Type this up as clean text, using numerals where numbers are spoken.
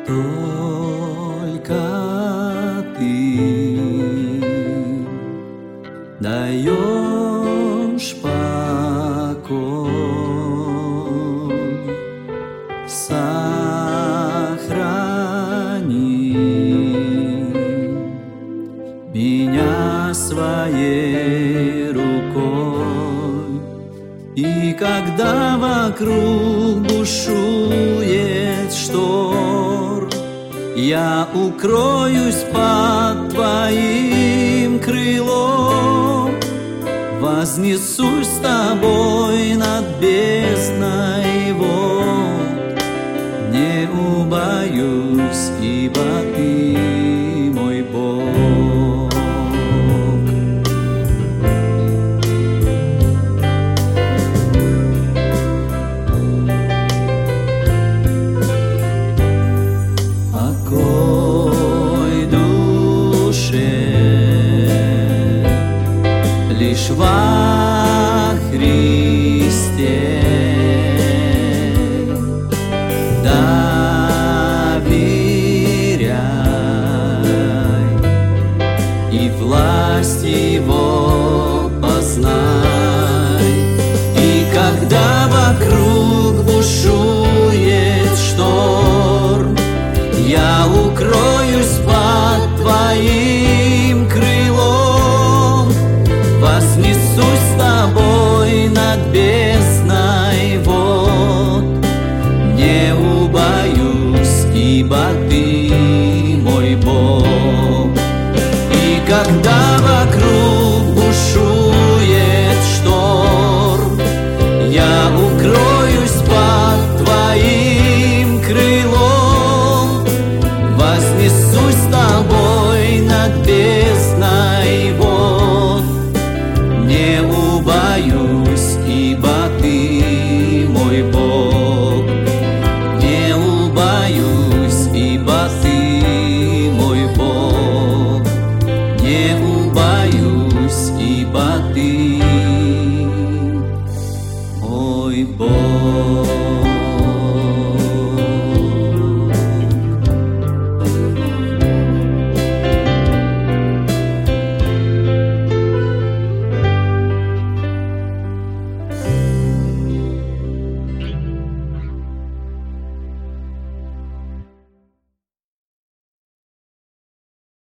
Только ты даешь покой, сохрани меня своей рукой. И когда вокруг бушует шторм, я укроюсь под твоим крылом, вознесусь с тобой над бездной вод, не убоюсь, ибо ты мой Бог. Лишь во Христе доверяй, и власть Его познай. И когда вокруг бушует шторм, я укроюсь под твоим крылом, вознесусь с тобой над бездной вод, не убоюсь, ибо ты мой Бог. И когда вокруг бушует шторм, я укроюсь под твоим крылом, вознесусь с тобой над бездной вод, не убоюсь, ибо ты мой Бог. Не убоюсь, ибо ты мой Бог. Не убоюсь, ибо ты мой Бог.